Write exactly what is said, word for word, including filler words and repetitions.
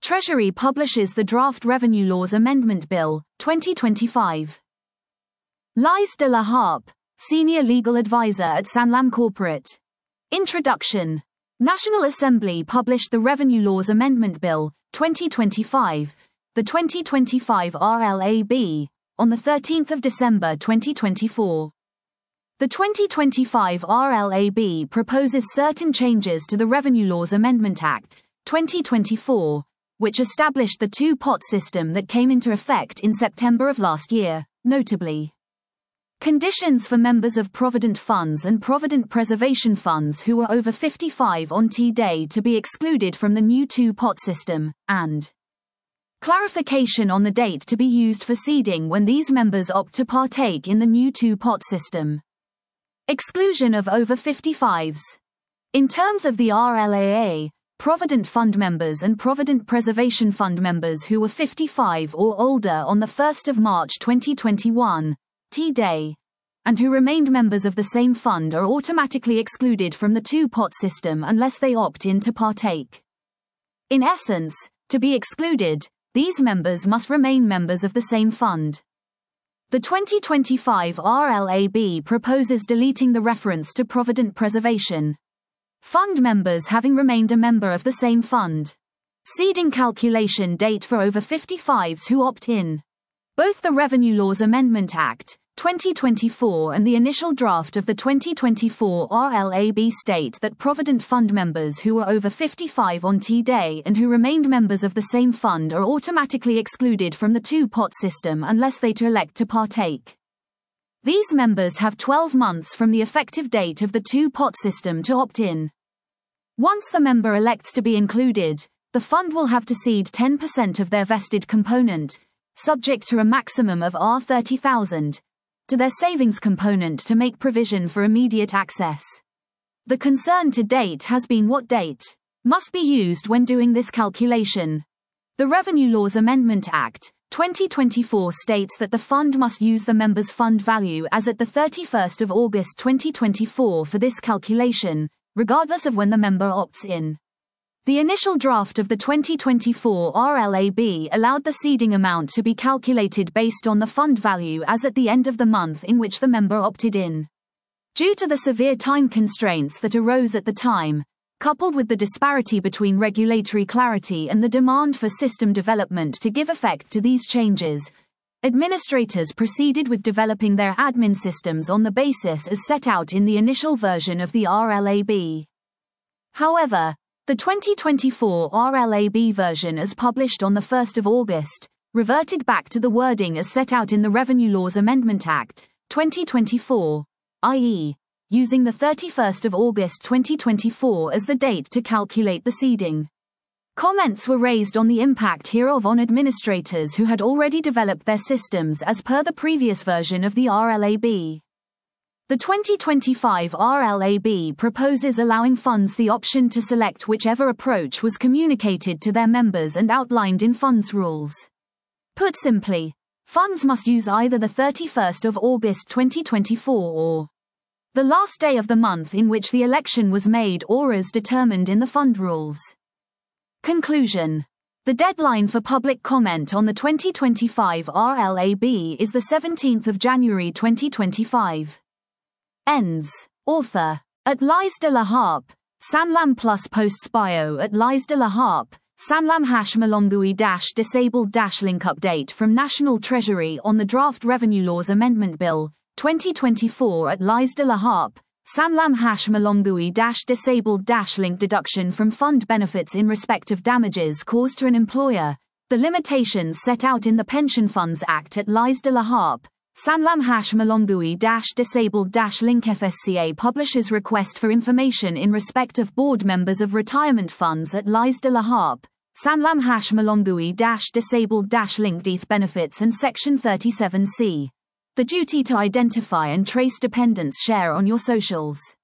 Treasury publishes the Draft Revenue Laws Amendment Bill, twenty twenty-five. Lise de la Harpe, Senior Legal Advisor at Sanlam Corporate. Introduction. National Assembly published the Revenue Laws Amendment Bill, twenty twenty-five, the twenty twenty-five R L A B, on the thirteenth of December twenty twenty-four. The twenty twenty-five R L A B proposes certain changes to the Revenue Laws Amendment Act, twenty twenty-four, which established the two-pot system that came into effect in September of last year, notably. Conditions for members of Provident Funds and Provident Preservation Funds who were over fifty-five on T-Day to be excluded from the new two-pot system, and clarification on the date to be used for seeding when these members opt to partake in the new two-pot system. Exclusion of over fifty-fives. In terms of the R L A A, Provident Fund members and Provident Preservation Fund members who were fifty-five or older on the first of March twenty twenty-one, T-Day, and who remained members of the same fund are automatically excluded from the two-pot system unless they opt in to partake. In essence, to be excluded, these members must remain members of the same fund. The twenty twenty-five R L A B proposes deleting the reference to Provident Preservation Fund members having remained a member of the same fund. Seeding calculation date for over fifty-fives who opt in. Both the Revenue Laws Amendment Act, twenty twenty-four and the initial draft of the twenty twenty-four R L A B state that Provident Fund members who were over fifty-five on T-Day and who remained members of the same fund are automatically excluded from the two-pot system unless they to elect to partake. These members have twelve months from the effective date of the two-pot system to opt in. Once the member elects to be included, the fund will have to seed ten percent of their vested component, subject to a maximum of R thirty thousand, to their savings component to make provision for immediate access. The concern to date has been what date must be used when doing this calculation. The Revenue Laws Amendment Act, twenty twenty-four states that the fund must use the member's fund value as at the thirty-first of August twenty twenty-four for this calculation, regardless of when the member opts in. The initial draft of the twenty twenty-four R L A B allowed the seeding amount to be calculated based on the fund value as at the end of the month in which the member opted in. Due to the severe time constraints that arose at the time, coupled with the disparity between regulatory clarity and the demand for system development to give effect to these changes, administrators proceeded with developing their admin systems on the basis as set out in the initial version of the R L A B. However, the twenty twenty-four R L A B version as published on the first of August, reverted back to the wording as set out in the Revenue Laws Amendment Act, twenty twenty-four, that is, using the thirty-first of August twenty twenty-four as the date to calculate the seeding. Comments were raised on the impact hereof on administrators who had already developed their systems as per the previous version of the R L A B. The twenty twenty-five R L A B proposes allowing funds the option to select whichever approach was communicated to their members and outlined in funds rules. Put simply, funds must use either the thirty-first of August twenty twenty-four or the last day of the month in which the election was made or as determined in the fund rules. Conclusion. The deadline for public comment on the twenty twenty-five R L A B is the seventeenth of January twenty twenty-five. Ends. Author. At Lise de la Harpe, Sanlam Plus posts bio at Lise de la Harpe, Sanlam hash Malongui dash disabled dash link update from National Treasury on the Draft Revenue Laws Amendment Bill, twenty twenty-four at Lise de la Harpe, Sanlam hash Malongui dash disabled dash link deduction from fund benefits in respect of damages caused to an employer, the limitations set out in the Pension Funds Act at Lise de la Harpe, Sanlam hash Malongui dash disabled dash link F S C A publishes request for information in respect of board members of retirement funds at Lise de la Harpe, Sanlam hash Malongui dash disabled dash link death benefits and Section thirty-seven C. The duty to identify and trace dependents share on your socials.